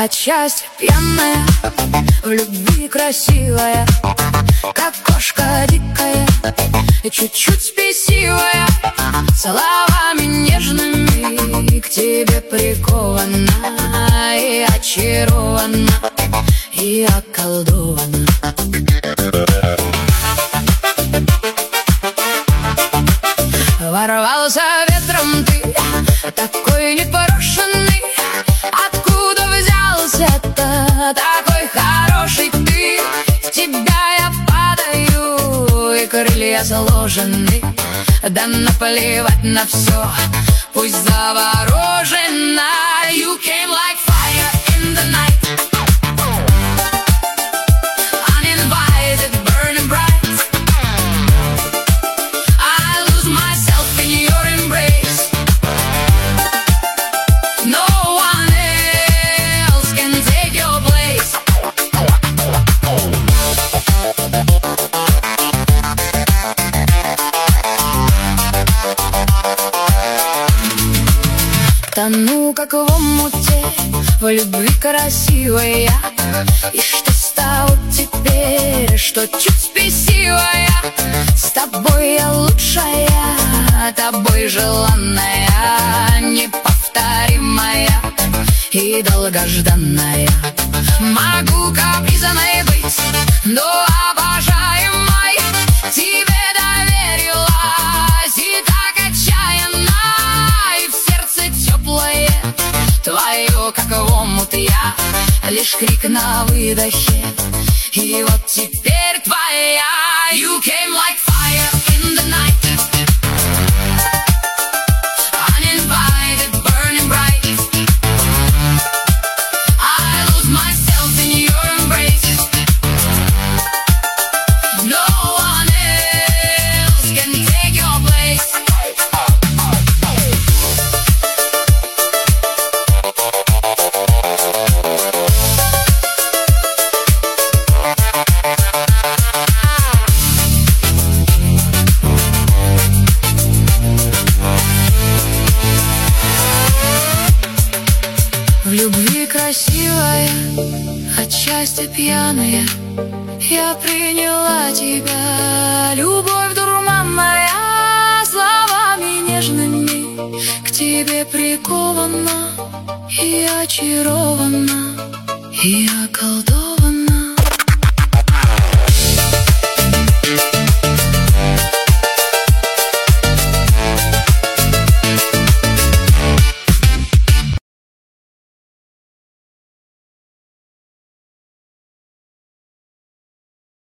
Отчасти пьяная, в любви красивая, как кошка дикая и чуть-чуть спесивая. Словами нежными к тебе прикована, и очарована, и околдована. Ворвался ветром ты, такой непорошенный. Откуда взялся-то такой хороший ты? В тебя я падаю, и крылья сложены. Да наплевать на все, пусть заворожена. You came like fire in the night, uninvited, burning bright. I lose myself in your embrace. No one else can take your place. Тону, как в омуте, в любви красивая. И что стало теперь, что чуть спесивая? С тобой я лучшая, тобой желанная, неповторимая и долгожданная. Могу капризной быть, но обожаемой тебе доверилась, и так отчаянно, и в сердце теплое твое, как в омут я, лишь крик на выдохе, и вот теперь твоя. You came like fire in the night, uninvited, burning bright. I lose myself in your embrace. No one else can take your place. В любви красивая, отчасти пьяная, я приняла тебя, любовь дурманная. Словами нежными к тебе прикована, и очарована, и околдована.